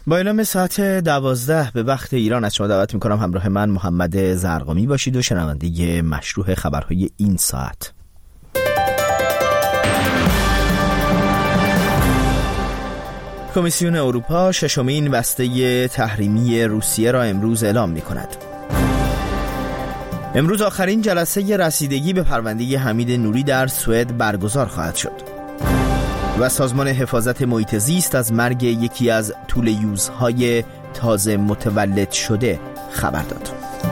با اعلام ساعت 12 به وقت ایران از شما دعوت میکنم همراه من محمد زرقامی باشید و شنونده مشروع خبرهای این ساعت. کمیسیون اروپا ششمین بسته تحریمی روسیه را امروز اعلام میکند. امروز آخرین جلسه رسیدگی به پرونده حمید نوری در سوئد برگزار خواهد شد. و سازمان حفاظت محیط زیست از مرگ یکی از تولیوزهای تازه متولد شده خبر داد.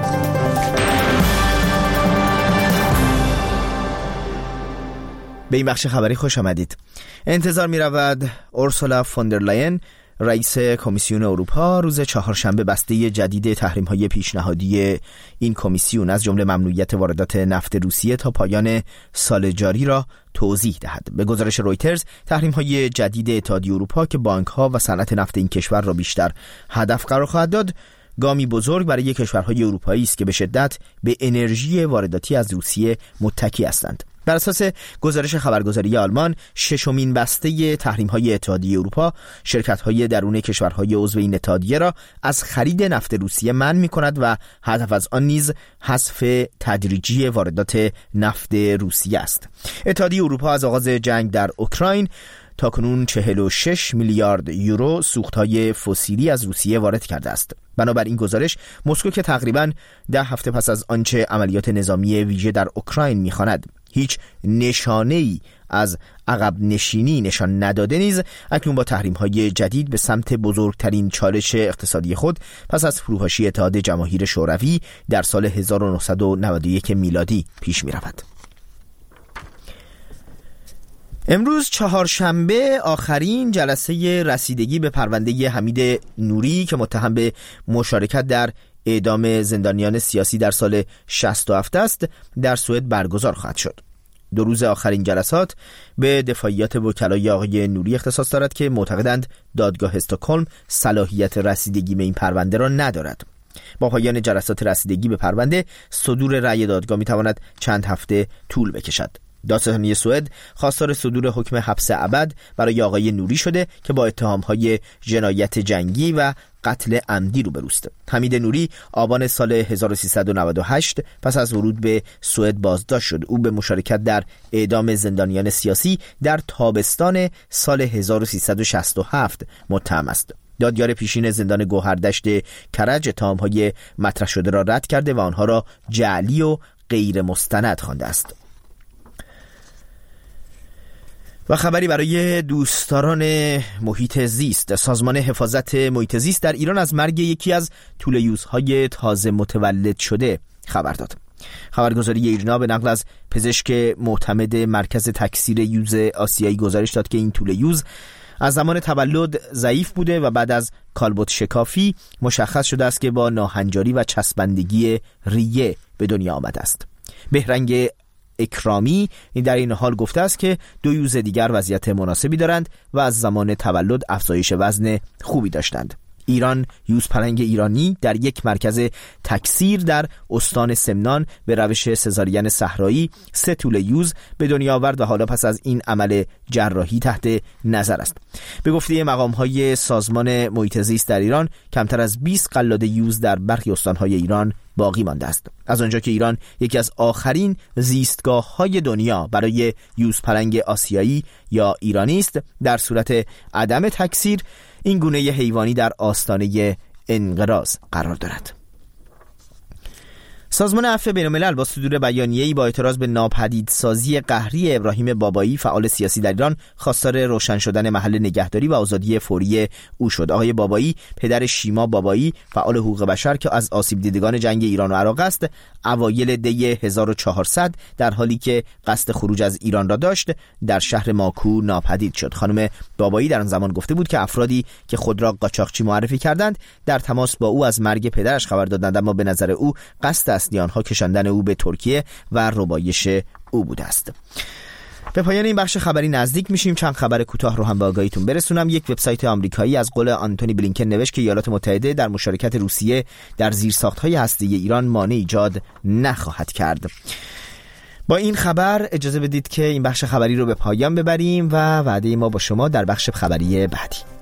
به این بخش خبری خوش آمدید. انتظار می رود اورسولا فوندرلاین رئیس کمیسیون اروپا روز چهارشنبه بسته جدید تحریم‌های پیشنهادی این کمیسیون از جمله ممنوعیت واردات نفت روسیه تا پایان سال جاری را توضیح دهد. به گزارش رویترز تحریم‌های جدید اتحادیه اروپا که بانک‌ها و صنعت نفت این کشور را بیشتر هدف قرار خواهد داد، گامی بزرگ برای کشورهای اروپایی است که به شدت به انرژی وارداتی از روسیه متکی هستند. بر اساس گزارش خبرگزاری آلمان، ششمین بسته تحریم‌های اتحادیه اروپا شرکت‌های درون کشورهای عضو این اتحادیه را از خرید نفت روسیه منع می‌کند و هدف از آن نیز حذف تدریجی واردات نفت روسیه است. اتحادیه اروپا از آغاز جنگ در اوکراین تاکنون 46 میلیارد یورو سوخت‌های فسیلی از روسیه وارد کرده است. بنابراین گزارش مسکو که تقریباً 10 هفته پس از آنچه عملیات نظامی ویژه در اوکراین می‌خواند هیچ نشانه‌ای از عقب نشینی نشان نداده نیز اکنون با تحریم‌های جدید به سمت بزرگترین چالش اقتصادی خود پس از فروپاشی اتحاد جماهیر شوروی در سال 1991 میلادی پیش می‌رود. امروز چهارشنبه آخرین جلسه رسیدگی به پرونده حمید نوری که متهم به مشارکت در اعدام زندانیان سیاسی در سال 67 است در سوئد برگزار خواهد شد. 2 روز آخرین جلسات به دفاعیات وکلای آقای نوری اختصاص دارد که معتقدند دادگاه استکهلم صلاحیت رسیدگی به این پرونده را ندارد. با پایان جلسات رسیدگی به پرونده صدور رأی دادگاه می‌تواند چند هفته طول بکشد. دادستانی سوئد خواستار صدور حکم حبس ابد برای آقای نوری شده که با اتهام‌های جنایت جنگی و قتل عمدی روبروست. حمید نوری آبان سال 1398 پس از ورود به سوئد بازداشت شد. او به مشارکت در اعدام زندانیان سیاسی در تابستان سال 1367 متهم است. دادیار پیشین زندان گوهردشت کرج اتهام‌های مطرح شده را رد کرده و آنها را جعلی و غیر مستند خوانده است. و خبری برای دوستداران محیط زیست، سازمان حفاظت محیط زیست در ایران از مرگ یکی از تولیوزهای تازه متولد شده خبر داد. خبرگزاری ایرنا به نقل از پزشک معتمد مرکز تکثیر یوز آسیایی گزارش داد که این تولیوز از زمان تولد ضعیف بوده و بعد از کالبد شکافی مشخص شده است که با ناهنجاری و چسبندگی ریه به دنیا آمده است. بهرنگ اکرامی در این حال گفته است که 2 یوز دیگر وضعیت مناسبی دارند و از زمان تولد افزایش وزن خوبی داشتند. ایران یوز پلنگ ایرانی در یک مرکز تکثیر در استان سمنان به روش سزارین صحرایی 3 توله یوز به دنیا آورد و حالا پس از این عمل جراحی تحت نظر است. به گفته مقام‌های سازمان محیط زیست در ایران کمتر از 20 قلاده یوز در برخی استان‌های ایران باقی مانده است. از آنجا که ایران یکی از آخرین زیستگاه‌های دنیا برای یوز پلنگ آسیایی یا ایرانی است، در صورت عدم تکثیر این گونه حیوانی در آستانه انقراض قرار دارد. سازمان عفو بین‌الملل با صدور بیانیه‌ای با اعتراض به ناپدیدسازی قهری ابراهیم بابایی فعال سیاسی در ایران خواستار روشن شدن محل نگهداری و آزادی فوری او شد. آقای بابایی پدر شیما بابایی فعال حقوق بشر که از آسیب دیدگان جنگ ایران و عراق است، اوایل دی 1400 در حالی که قصد خروج از ایران را داشت در شهر ماکو ناپدید شد. خانم بابایی در آن زمان گفته بود که افرادی که خود را قاچاقچی معرفی کردند در تماس با او از مرگ پدرش خبر دادند، اما به نظر او قصد اصلی آنها کشاندن او به ترکیه و ربایش او بوده است. به پایان این بخش خبری نزدیک میشیم. چند خبر کوتاه رو هم به آگاهیتون برسونم. یک وبسایت آمریکایی از قول آنتونی بلینکن نوشت که ایالات متحده در مشارکت روسیه در زیرساخت‌های هسته‌ای ایران مانع ایجاد نخواهد کرد. با این خبر اجازه بدید که این بخش خبری رو به پایان ببریم و وعده ما با شما در بخش خبری بعدی.